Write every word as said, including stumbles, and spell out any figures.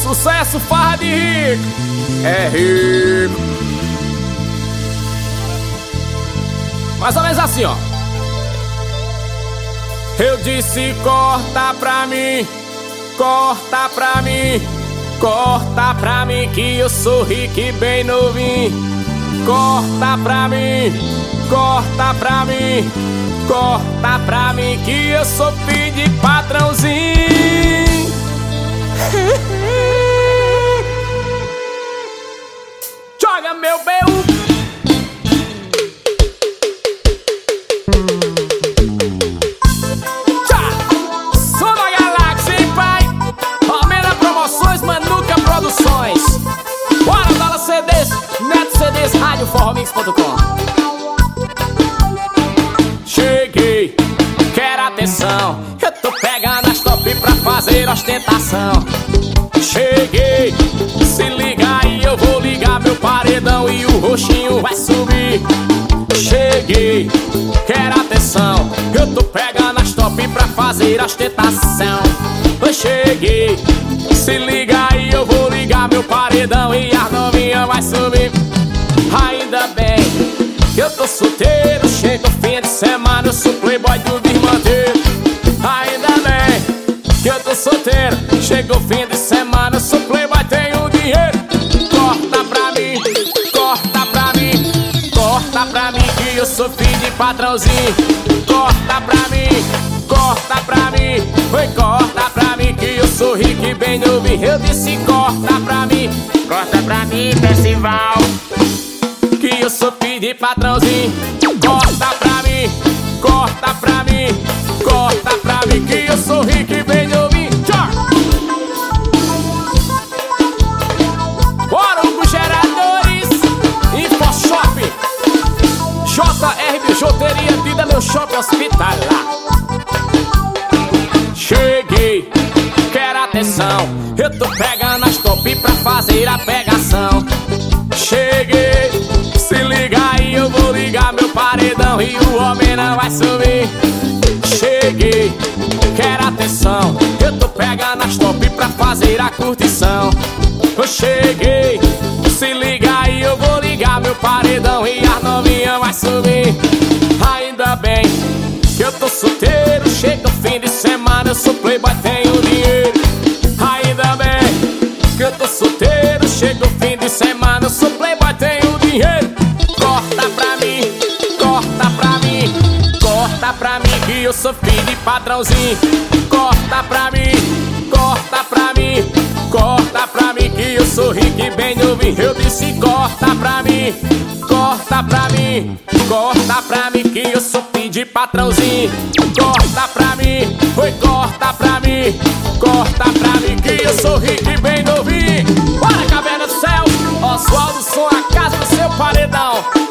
Sucesso, farra de rico, é rico. Mais ou menos assim, ó. Eu disse corta pra mim, corta pra mim, corta pra mim que eu sou rico e bem novinho. Corta pra mim, corta pra mim, corta pra mim que eu sou filho de patrãozinho. Joga meu B U. Tchá, som da galáxia, hein, pai? Palmeira Promoções, Manuca Produções. Bora, Dala C Ds, Neto C Ds, rádio forró mix ponto com. Cheguei, quero atenção, eu tô pegando as top pra fazer ostentação. Cheguei, se liga aí, eu vou ligar meu paredão e o roxinho vai subir. Cheguei, quero atenção, eu tô pegando as top pra fazer ostentação. Eu cheguei, se liga aí, eu vou ligar meu paredão e a novinha vai subir. Ainda bem que eu tô solteiro, chega o fim de semana, eu sou playboy do desmanteiro. Ainda bem que eu tô solteiro, chega o fim de semana, eu sou playboy, tenho dinheiro. Corta pra mim, corta pra mim, corta pra mim que eu sou filho de patrãozinho. Corta pra mim, corta pra mim, foi corta pra mim que eu sou rico e bem novinho. Eu disse corta pra mim, corta pra mim, Percival, que eu sou filho de patrãozinho. Corta pra mim, corta pra mim, corta pra mim que eu sou rico e bem novinho. Tchau. Bora, Hugo Geradores, InfoShop, J R Bijuteria, Vida Meu Shopping Hospitalar. Cheguei, quero atenção, eu tô pegando as top pra fazer a pegação. Cheguei, se liga aí, eu vou ligar meu paredão e o homem não vai subir. Cheguei, quero atenção, eu tô pegando as top pra fazer a curtição. Eu cheguei, se liga aí, eu vou ligar meu paredão e a novinha vai subir. Ainda bem que eu tô solteiro, chega o fim de semana, eu sou playboy, tenho dinheiro. Ainda bem que eu tô solteiro, chega o fim de semana, eu sou playboy, tenho dinheiro. Corta pra mim, corta pra mim, corta pra mim que eu sou filho de patrãozinho. Corta pra mim, corta pra mim, corta pra mim que eu sou rico e bem novinho. Eu disse corta pra mim, corta pra mim, corta pra mim que eu sou filho de patrãozinho. Corta pra mim, foi corta pra mim, corta pra mim que eu sou rico e bem novinho. Bora, Caverna do Céu, Oswaldo Som, a casa do seu paredão.